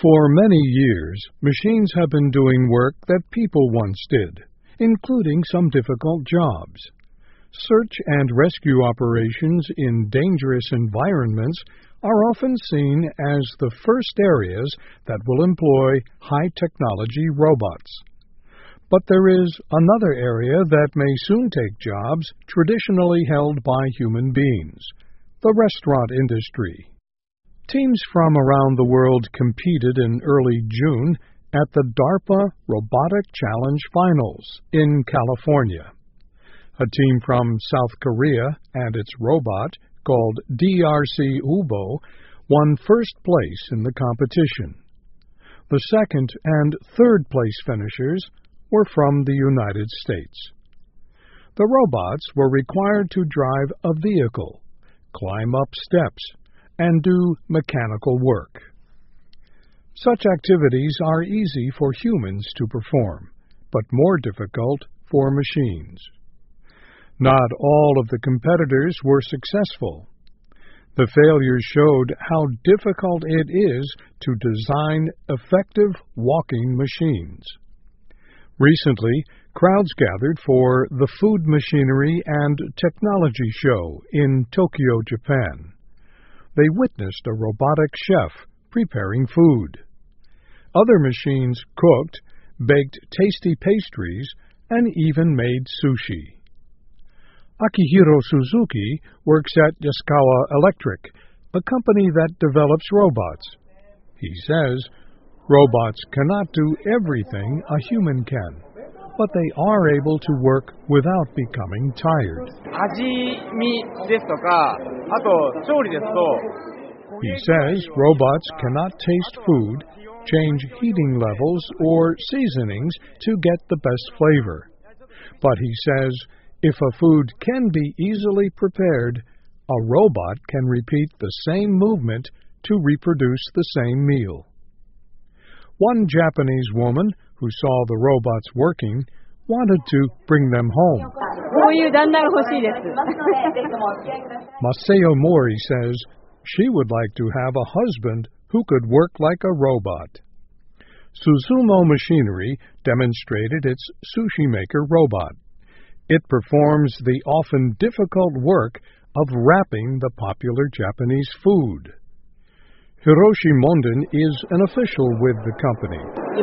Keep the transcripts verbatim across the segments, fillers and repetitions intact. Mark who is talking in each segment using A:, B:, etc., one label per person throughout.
A: For many years, machines have been doing work that people once did, including some difficult jobs. Search and rescue operations in dangerous environments are often seen as the first areas that will employ high-technology robots. But there is another area that may soon take jobs traditionally held by human beings: the restaurant industry. Teams from around the world competed in early June at the DARPA Robotic Challenge Finals in California. A team from South Korea and its robot, called D R C Ubo, won first place in the competition. The second and third place finishers were from the United States. The robots were required to drive a vehicle, climb up steps, and do mechanical work. Such activities are easy for humans to perform, but more difficult for machines. Not all of the competitors were successful. The failures showed how difficult it is to design effective walking machines. Recently, crowds gathered for the Food Machinery and Technology Show in Tokyo, Japan. They witnessed a robotic chef preparing food. Other machines cooked, baked tasty pastries, and even made sushi. Akihiro Suzuki works at Yaskawa Electric, a company that develops robots. He says, robots cannot do everything a human can, but they are able to work without becoming tired. He says robots cannot taste food, change heating levels, or seasonings to get the best flavor. But he says if a food can be easily prepared, a robot can repeat the same movement to reproduce the same meal. One Japanese woman who saw the robots working wanted to bring them home. Masao Mori says she would like to have a husband who could work like a robot. Suzumo Machinery demonstrated its sushi maker robot. It performs the often difficult work of wrapping the popular Japanese food. Hiroshi Monden is an official with the company.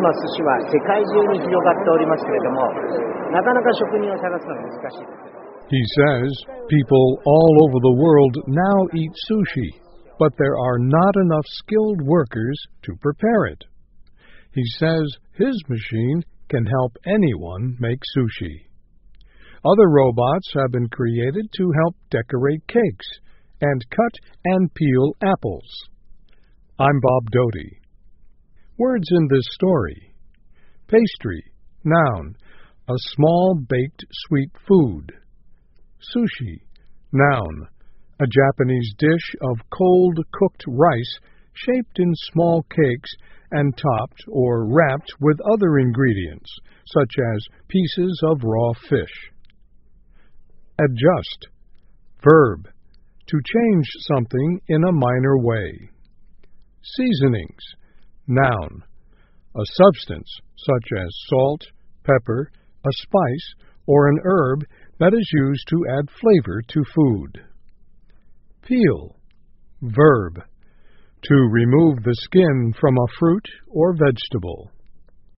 A: He says people all over the world now eat sushi, but there are not enough skilled workers to prepare it. He says his machine can help anyone make sushi. Other robots have been created to help decorate cakes and cut and peel apples. I'm Bob Doty. Words in this story: pastry, noun, a small baked sweet food. Sushi, noun, a Japanese dish of cold cooked rice shaped in small cakes and topped or wrapped with other ingredients, such as pieces of raw fish. Adjust, verb, to change something in a minor way. Seasonings, noun, a substance such as salt, pepper, a spice, or an herb that is used to add flavor to food. Peel, verb, to remove the skin from a fruit or vegetable.